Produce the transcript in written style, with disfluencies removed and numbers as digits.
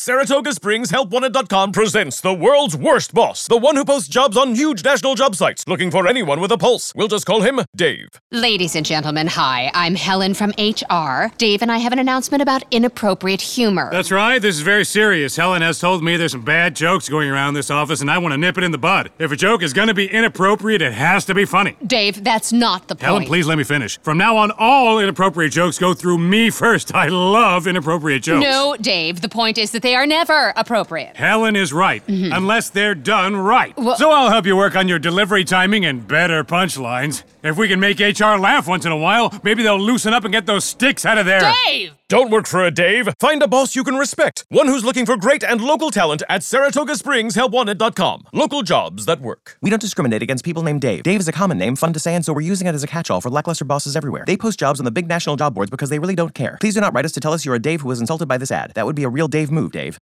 Saratoga Springs HelpWanted.com presents the world's worst boss, the one who posts jobs on huge national job sites, looking for anyone with a pulse. We'll just call him Dave. Ladies and gentlemen, hi, I'm Helen from HR. Dave and I have an announcement about inappropriate humor. That's right, this is very serious. Helen has told me there's some bad jokes going around this office and I want to nip it in the bud. If a joke is going to be inappropriate, it has to be funny. Dave, that's not the point. Helen, please let me finish. From now on, all inappropriate jokes go through me first. I love inappropriate jokes. No, Dave, the point is that they are never appropriate. Helen is right, unless they're done right. Well, so I'll help you work on your delivery timing and better punchlines. If we can make HR laugh once in a while, maybe they'll loosen up and get those sticks out of there. Dave! Don't work for a Dave. Find a boss you can respect. One who's looking for great and local talent at Saratoga Springs HelpWanted.com. Local jobs that work. We don't discriminate against people named Dave. Dave is a common name, fun to say, and so we're using it as a catch-all for lackluster bosses everywhere. They post jobs on the big national job boards because they really don't care. Please do not write us to tell us you're a Dave who was insulted by this ad. That would be a real Dave move, Dave.